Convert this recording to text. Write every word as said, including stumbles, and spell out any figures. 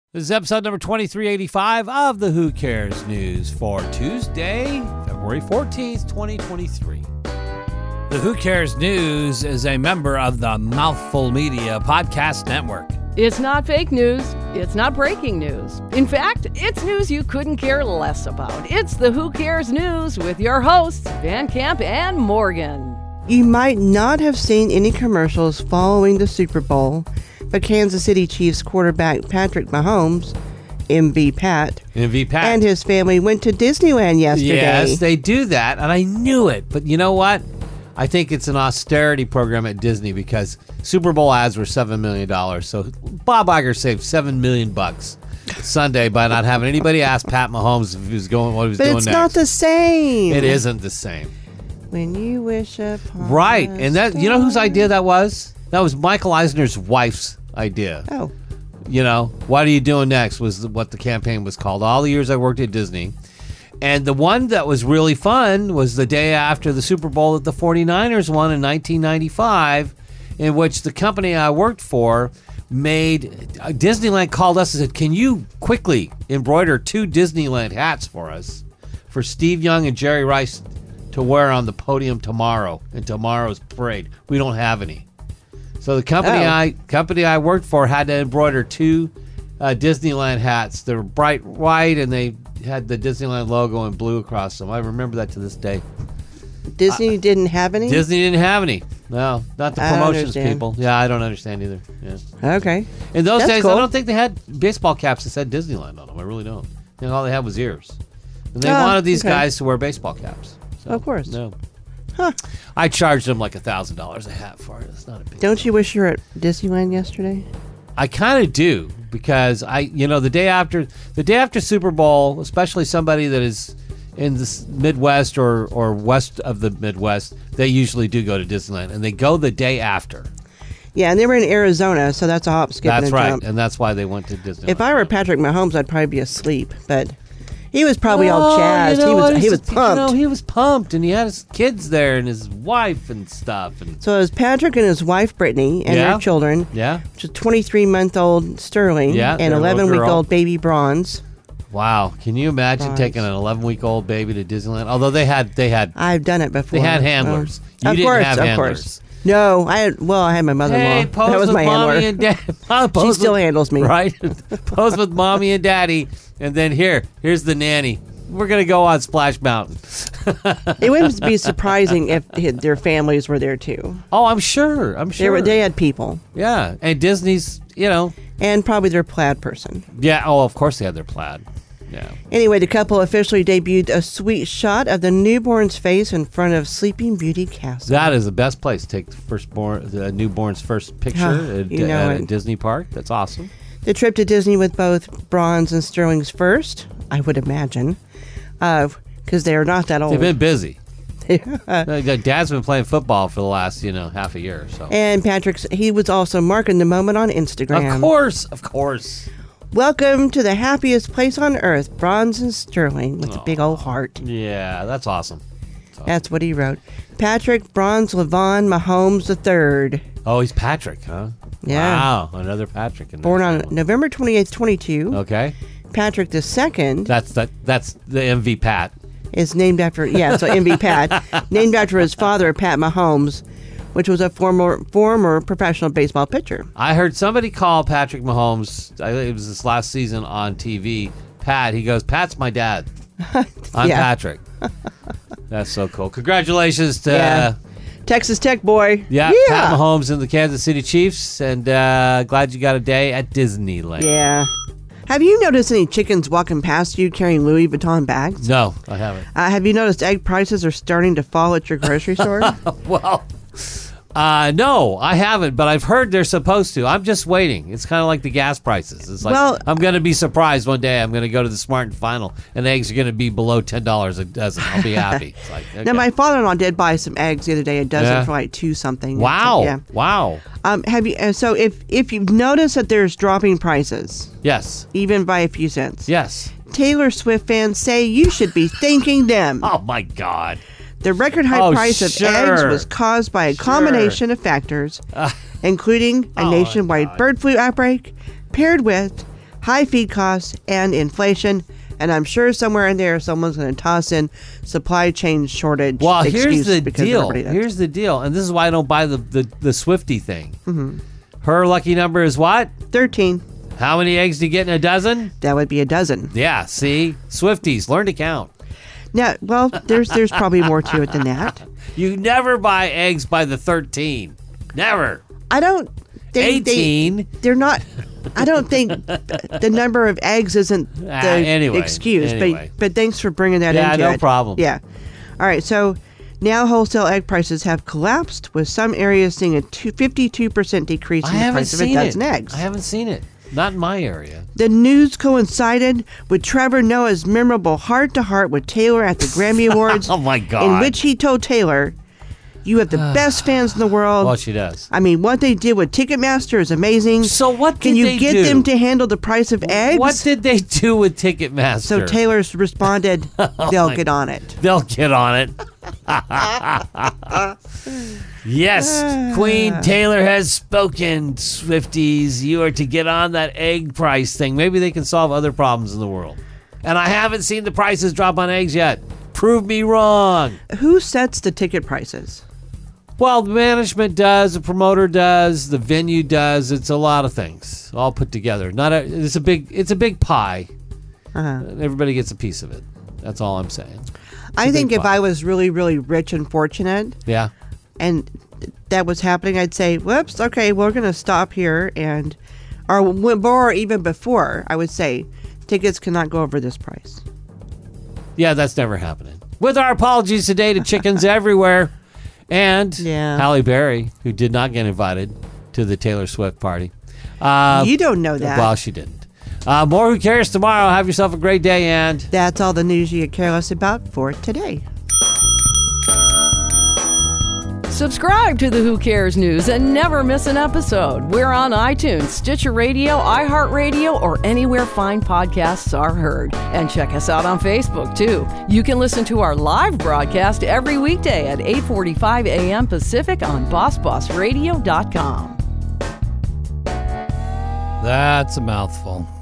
This is episode number twenty-three eighty-five of the Who Cares News for Tuesday, February fourteenth, twenty twenty-three. The Who Cares News is a member of the Mouthful Media Podcast Network. It's not fake news. It's not breaking news. In fact, it's news you couldn't care less about. It's the Who Cares News with your hosts, Van Camp and Morgan. You might not have seen any commercials following the Super Bowl, but Kansas City Chiefs quarterback Patrick Mahomes, M V Pat, M V Pat, and his family went to Disneyland yesterday. Yes, they do that, and I knew it. But you know what? I think it's an austerity program at Disney because Super Bowl ads were seven million dollars. So Bob Iger saved seven million bucks Sunday by not having anybody ask Pat Mahomes if he was going, what he was but doing it's next. not the same. It isn't the same. When you wish upon Right, and that you know whose idea that was? That was Michael Eisner's wife's idea. Oh. You know, what are you doing next was what the campaign was called. All the years I worked at Disney. And the one that was really fun was the day after the Super Bowl that the forty-niners won in nineteen ninety-five, in which the company I worked for made, Disneyland called us and said, can you quickly embroider two Disneyland hats for us for Steve Young and Jerry Rice to wear on the podium tomorrow in tomorrow's parade? We don't have any. So the company Oh. I company I worked for had to embroider two uh, Disneyland hats. They were bright white and they had the Disneyland logo in blue across them. I remember that to this day. Disney uh, didn't have any? Disney didn't have any. No, not the I don't promotions understand. people. Yeah, I don't understand either. Yeah. Okay. In those That's days, cool. I don't think they had baseball caps that said Disneyland on them. I really don't. I think all they had was ears. And they Ah, wanted these okay. guys to wear baseball caps. So, Of course. No. Huh. I charged them like a thousand dollars a hat for it. It's not a big Don't you wish you were at Disneyland yesterday? I kind of do because I, you know, the day after the day after Super Bowl, especially somebody that is in the s- Midwest or or west of the Midwest, they usually do go to Disneyland, and they go the day after. Yeah, and they were in Arizona, so that's a hop, skip, That's and a right, jump. and that's why they went to Disneyland. If I were Patrick Mahomes, I'd probably be asleep, but he was probably all Oh, jazzed. you know he what? was he was He's- pumped. You know, he was pumped, and he had his kids there and his wife and stuff, and So it was Patrick and his wife Brittany and Yeah. their children, yeah, which is twenty-three-month-old Sterling Yeah, and their little eleven-week-old girl. baby Bronze. wow. Can you imagine Right. taking an eleven-week-old baby to Disneyland? Although they had they had I've done it before. they had handlers. Um, you of didn't course, have of handlers. course. No, I had. Well, I had my mother-in-law. Hey, pose that was with my mommy handler. and dad. She still handles me. Right? Pose with mommy and daddy, and then here, here's the nanny. We're gonna go on Splash Mountain. It wouldn't be surprising if their families were there too. Oh, I'm sure. I'm They sure. were. They had people, yeah, and Disney's, you know, and probably their plaid person. yeah. Oh, of course they had their plaid. Yeah. Anyway, the couple officially debuted a sweet shot of the newborn's face in front of Sleeping Beauty Castle. That is the best place to take the firstborn, the newborn's first picture Oh, at, you know at a it. Disney park. That's awesome. The trip to Disney with both Bronze and Sterling's first, I would imagine, because they are not that old. They've been busy. Uh, Dad's been playing football for the last, you know, half a year. So. And Patrick's, he was also marking the moment on Instagram. Of course, of course. Welcome to the happiest place on earth, Bronze and Sterling, with a big old heart. Yeah, that's awesome. That's what he wrote. Patrick Bronze Levon Mahomes the third, Oh, he's Patrick, huh? Yeah. Wow, another Patrick. In born there. on November twenty-eighth, twenty-two. Okay, Patrick the second that's that. That's the M V Pat. is named after, yeah, so M V Pat, named after his father, Pat Mahomes, which was a former former professional baseball pitcher. I heard somebody call Patrick Mahomes. I think it was this last season on T V. Pat. He goes, "Pat's my dad. I'm Yeah. Patrick." That's so cool. Congratulations to. Yeah. Texas Tech boy. Yeah, Pat Mahomes and the Kansas City Chiefs, and uh, glad you got a day at Disneyland. Yeah. Have you noticed any chickens walking past you carrying Louis Vuitton bags? No, I haven't. Uh, have you noticed egg prices are starting to fall at your grocery store? Well, uh, no, I haven't, but I've heard they're supposed to. I'm just waiting. It's kind of like the gas prices. It's like, Well- I'm going to be surprised one day. I'm going to go to the Smart and Final, and eggs are going to be below ten dollars a dozen. I'll be happy. It's like, okay. Now, my father-in-law did buy some eggs the other day, a dozen Yeah. for like two something. Wow. Yeah. Wow. Um, have you? Uh, so if if you've noticed that there's dropping prices, Yes. even by a few cents, Yes. Taylor Swift fans say you should be thanking them. Oh, my God. The record high Oh, price of sure. eggs was caused by a Sure. combination of factors, including a Oh, my nationwide God. bird flu outbreak, paired with high feed costs, and inflation. And I'm sure somewhere in there, someone's going to toss in supply chain shortage. Well, excuse here's the because deal. everybody does. Here's the deal. And this is why I don't buy the, the, the Swifty thing. Mm-hmm. Her lucky number is what? thirteen. How many eggs do you get in a dozen? That would be a dozen. Yeah, see? Swifties, learn to count. Now, well, there's there's probably more to it than that. You never buy eggs by the thirteen. Never. I don't think eighteen. They, they're not. I don't think the number of eggs isn't the Ah, anyway, excuse. anyway. But but thanks for bringing that Yeah, into no it. problem. Yeah. All right. So now wholesale egg prices have collapsed, with some areas seeing a two, fifty-two percent decrease I in the haven't price of a seen dozen it. eggs. I haven't seen it. Not in my area. The news coincided with Trevor Noah's memorable heart-to-heart with Taylor at the Grammy Awards. Oh, my God. In which he told Taylor, "You have the best fans in the world." Well, she does. I mean, what they did with Ticketmaster is amazing. So what Can did you they get do? them to handle the price of eggs? What did they do with Ticketmaster? So Taylor's responded, "They'll my- get on it." They'll get on it. Yes, Queen Taylor has spoken, Swifties. You are to get on that egg price thing. Maybe they can solve other problems in the world. And I haven't seen the prices drop on eggs yet. Prove me wrong. Who sets the ticket prices? Well, the management does, the promoter does, the venue does. It's a lot of things all put together. Not a, it's a big it's a big pie. Uh-huh. Everybody gets a piece of it. That's all I'm saying. I a think big if pie. I was really, really rich and fortunate, Yeah. and th- that was happening, I'd say, "Whoops, okay, we're going to stop here," and or, w- or even before, I would say, tickets cannot go over this price. Yeah, that's never happening. With our apologies today to chickens everywhere. And Yeah. Halle Berry, who did not get invited to the Taylor Swift party. Uh, You don't know that. Well, she didn't. Uh, more Who Cares tomorrow. Have yourself a great day, and That's all the news you care less about for today. Subscribe to the Who Cares News and never miss an episode. We're on iTunes, Stitcher Radio, iHeartRadio, or anywhere fine podcasts are heard. And check us out on Facebook, too. You can listen to our live broadcast every weekday at eight forty-five a.m. Pacific on boss boss radio dot com. that's a mouthful.